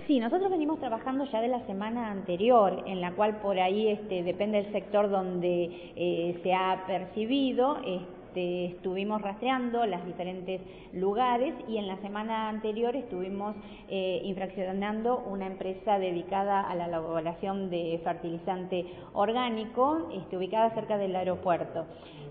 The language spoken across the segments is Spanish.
Sí, nosotros venimos trabajando ya de la semana anterior, en la cual por ahí depende del sector donde se ha percibido. Estuvimos rastreando los diferentes lugares y en la semana anterior estuvimos infraccionando una empresa dedicada a la elaboración de fertilizante orgánico, ubicada cerca del aeropuerto.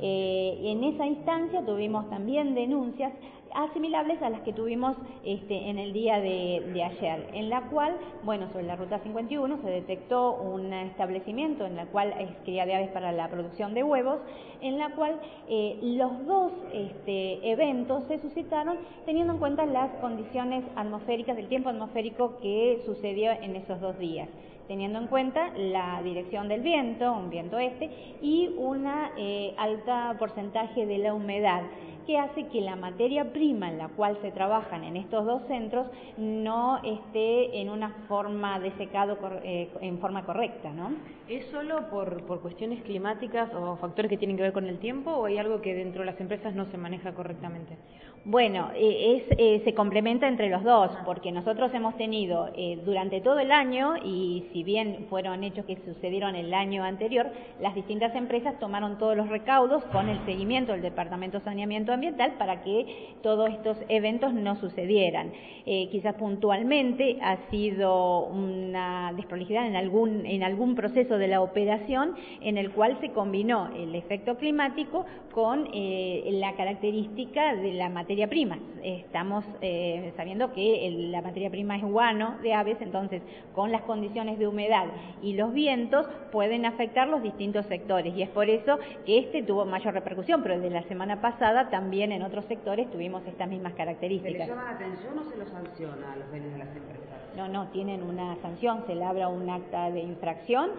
En esa instancia tuvimos también denuncias asimilables a las que tuvimos en el día de ayer, en la cual, bueno, sobre la ruta 51 se detectó un establecimiento en la cual es cría de aves para la producción de huevos, en la cual los dos eventos se suscitaron teniendo en cuenta las condiciones atmosféricas, del tiempo atmosférico que sucedió en esos 2 días, teniendo en cuenta la dirección del viento, un viento este, y una alta porcentaje de la humedad, que hace que la materia prima en la cual se trabajan en estos dos centros no esté en una forma de secado en forma correcta, ¿no? ¿Es solo por cuestiones climáticas o factores que tienen que ver con el tiempo o hay algo que dentro de las empresas no se maneja correctamente? Bueno, se complementa entre los dos, porque nosotros hemos tenido durante todo el año, y si bien fueron hechos que sucedieron el año anterior, las distintas empresas tomaron todos los recaudos con el seguimiento del Departamento de Saneamiento Ambiental para que todos estos eventos no sucedieran. Quizás puntualmente ha sido una desprolijidad en algún proceso de la operación en el cual se combinó el efecto climático con la característica de la materia prima. Estamos sabiendo que la materia prima es guano de aves, entonces con las condiciones de humedad y los vientos pueden afectar los distintos sectores, y es por eso que tuvo mayor repercusión, pero desde la semana pasada también en otros sectores tuvimos estas mismas características. ¿Se les llama la atención o se los sanciona a los dueños de las empresas? No, tienen una sanción, se labra un acta de infracción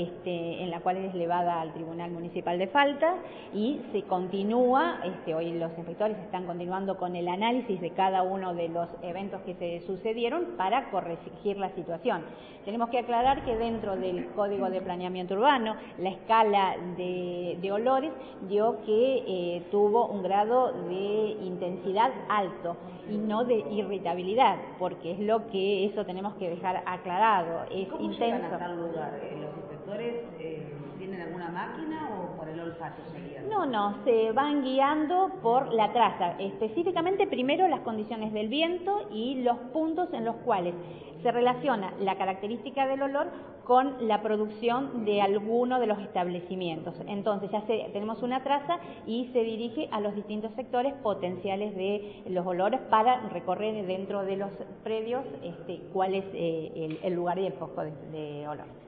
en la cual es elevada al Tribunal Municipal de Faltas y se continúa, hoy los inspectores están continuando con el análisis de cada uno de los eventos que se sucedieron para corregir la situación. Tenemos que aclarar que dentro del Código de Planeamiento Urbano, la escala de olores dio que tuvo un grado de intensidad alto y no de irritabilidad, porque es lo que eso tenemos que dejar aclarado. Es ¿Cómo intenso. llegan a tal lugar? ¿Los inspectores tienen alguna máquina o por el olfato se guían? No, se van guiando por la traza, específicamente primero las condiciones del viento y los puntos en los cuales se relaciona la característica del olor con la producción de alguno de los establecimientos. Entonces ya tenemos una traza y se dirige a los distintos sectores potenciales de los olores para recorrer dentro de los predios cuál es el lugar y el foco de olor.